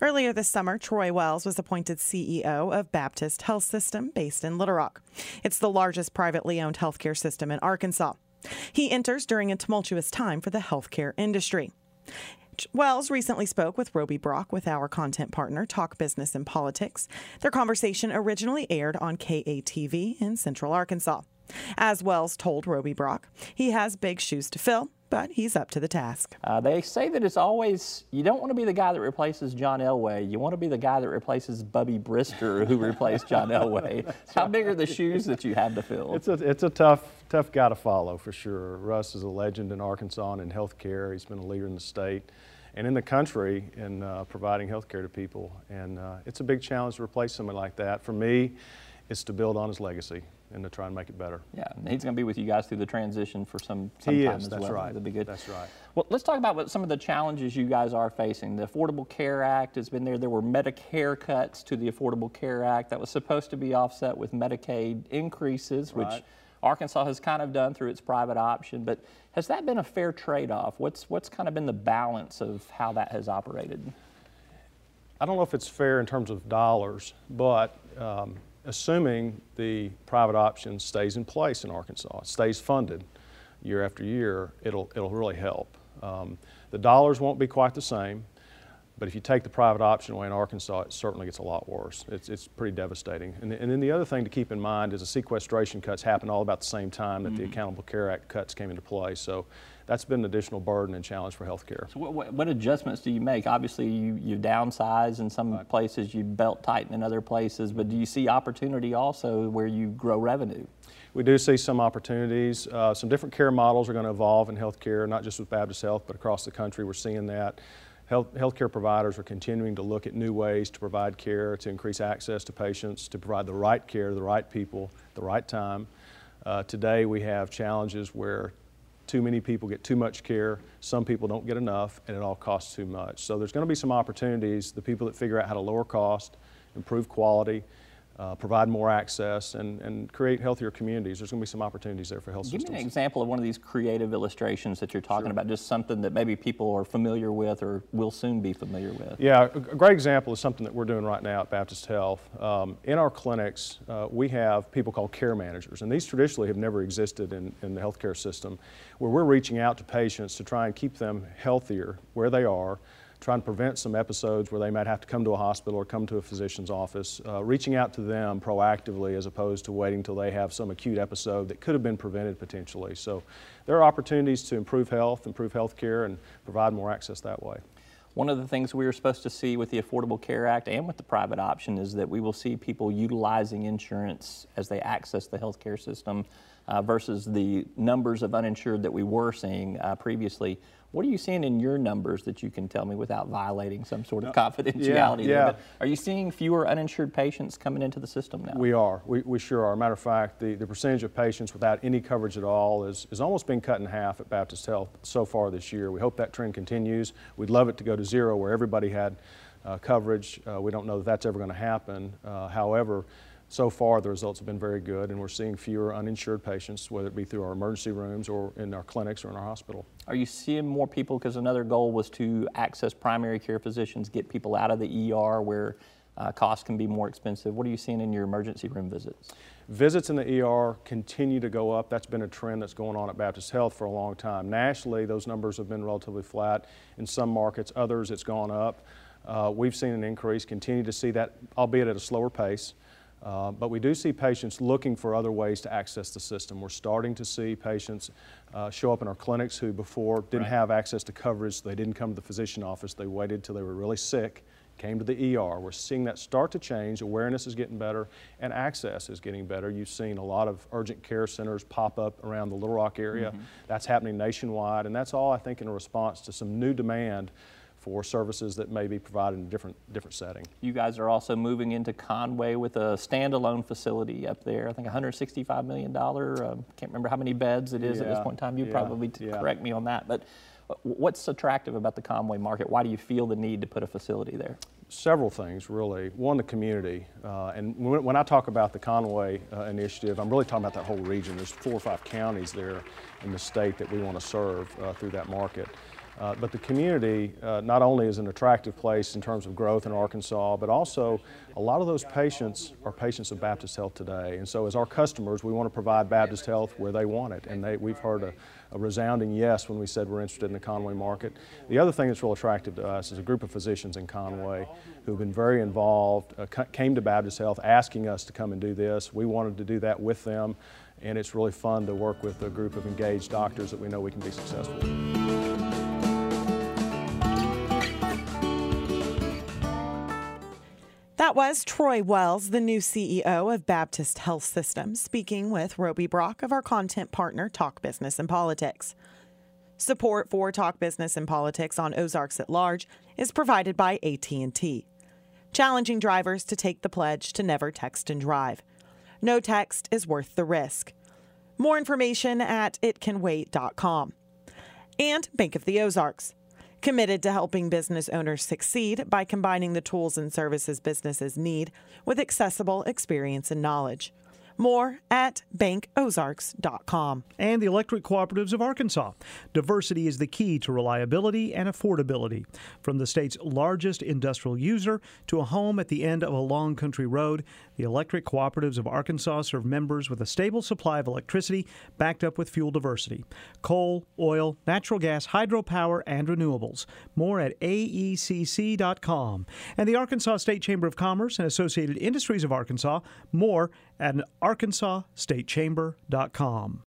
Earlier this summer, Troy Wells was appointed CEO of Baptist Health System based in Little Rock. It's the largest privately owned healthcare system in Arkansas. He enters during a tumultuous time for the healthcare industry. Wells recently spoke with Roby Brock with our content partner, Talk Business and Politics. Their conversation originally aired on KATV in Central Arkansas. As Wells told Roby Brock, he has big shoes to fill, but he's up to the task. They say that it's always, you don't want to be the guy that replaces John Elway. You want to be the guy that replaces Bubby Brister, who replaced John Elway. How big are the shoes that you have to fill? It's a tough guy to follow, for sure. Russ is a legend in Arkansas and in healthcare. He's been a leader in the state and in the country in providing healthcare to people. And it's a big challenge to replace somebody like that. For me, it's to build on his legacy and to try and make it better. Yeah, and he's going to be with you guys through the transition for some he time is, as that's well. Right. That'll be good. That's right. Well, let's talk about what some of the challenges you guys are facing. The Affordable Care Act has been there. There were Medicare cuts to the Affordable Care Act that was supposed to be offset with Medicaid increases, Right. which Arkansas has kind of done through its private option. But has that been a fair trade-off? What's kind of been the balance of how that has operated? I don't know if it's fair in terms of dollars, but assuming the private option stays in place in Arkansas, stays funded year after year, it'll really help. The dollars won't be quite the same, but if you take the private option away in Arkansas, it certainly gets a lot worse. It's pretty devastating. And then the other thing to keep in mind is the sequestration cuts happened all about the same time that the Accountable Care Act cuts came into play. So that's been an additional burden and challenge for healthcare. So what adjustments do you make? Obviously, you downsize in some places, you belt tighten in other places, but do you see opportunity also where you grow revenue? We do see some opportunities. Some different care models are going to evolve in healthcare, not just with Baptist Health, but across the country. We're seeing that. Healthcare providers are continuing to look at new ways to provide care, to increase access to patients, to provide the right care to the right people, the right time. Today we have challenges where too many people get too much care, some people don't get enough, and it all costs too much. So there's going to be some opportunities, the people that figure out how to lower cost, improve quality, provide more access, and create healthier communities. There's going to be some opportunities there for health systems. Give me an example of one of these creative illustrations that you're talking about, just something that maybe people are familiar with or will soon be familiar with. Yeah, a great example is something that we're doing right now at Baptist Health. In our clinics, we have people called care managers, and these traditionally have never existed in the healthcare system, where we're reaching out to patients to try and keep them healthier where they are, trying to prevent some episodes where they might have to come to a hospital or come to a physician's office, reaching out to them proactively as opposed to waiting till they have some acute episode that could have been prevented potentially. So there are opportunities to improve health, improve health care, and provide more access that way. One of the things we were supposed to see with the Affordable Care Act and with the private option is that we will see people utilizing insurance as they access the healthcare system versus the numbers of uninsured that we were seeing previously. What are you seeing in your numbers that you can tell me without violating some sort of confidentiality? Yeah. But are you seeing fewer uninsured patients coming into the system now? We are. We sure are. Matter of fact, the percentage of patients without any coverage at all is almost been cut in half at Baptist Health so far this year. We hope that trend continues. We'd love it to go to zero where everybody had coverage. We don't know that that's ever going to happen. However, so far, the results have been very good, and we're seeing fewer uninsured patients, whether it be through our emergency rooms or in our clinics or in our hospital. Are you seeing more people, because another goal was to access primary care physicians, get people out of the ER where costs can be more expensive? What are you seeing in your emergency room visits? Visits in the ER continue to go up. That's been a trend that's going on at Baptist Health for a long time. Nationally, those numbers have been relatively flat. In some markets, others, it's gone up. We've seen an increase, continue to see that, albeit at a slower pace. But we do see patients looking for other ways to access the system. We're starting to see patients show up in our clinics who before didn't have access to coverage. So they didn't come to the physician office. They waited till they were really sick, came to the ER. We're seeing that start to change. Awareness is getting better and access is getting better. You've seen a lot of urgent care centers pop up around the Little Rock area. That's happening nationwide, and that's all, I think, in a response to some new demand for services that may be provided in a different setting. You guys are also moving into Conway with a standalone facility up there. I think $165 million. Can't remember how many beds it is at this point in time. You probably correct me on that. But what's attractive about the Conway market? Why do you feel the need to put a facility there? Several things, really. One, the community. And when I talk about the Conway initiative, I'm really talking about that whole region. There's 4 or 5 counties there in the state that we want to serve through that market. But the community not only is an attractive place in terms of growth in Arkansas, but also a lot of those patients are patients of Baptist Health today. And so as our customers, we want to provide Baptist Health where they want it. And we've heard a resounding yes when we said we're interested in the Conway market. The other thing that's real attractive to us is a group of physicians in Conway who've been very involved, came to Baptist Health asking us to come and do this. We wanted to do that with them. And it's really fun to work with a group of engaged doctors that we know we can be successful. That was Troy Wells, the new CEO of Baptist Health System, speaking with Roby Brock of our content partner, Talk Business and Politics. Support for Talk Business and Politics on Ozarks at Large is provided by AT&T, challenging drivers to take the pledge to never text and drive. No text is worth the risk. More information at itcanwait.com. And Bank of the Ozarks, committed to helping business owners succeed by combining the tools and services businesses need with accessible experience and knowledge. More at bankozarks.com. And the Electric Cooperatives of Arkansas. Diversity is the key to reliability and affordability. From the state's largest industrial user to a home at the end of a long country road, the Electric Cooperatives of Arkansas serve members with a stable supply of electricity backed up with fuel diversity. Coal, oil, natural gas, hydropower, and renewables. More at aecc.com. And the Arkansas State Chamber of Commerce and Associated Industries of Arkansas. More at arkansasstatechamber.com.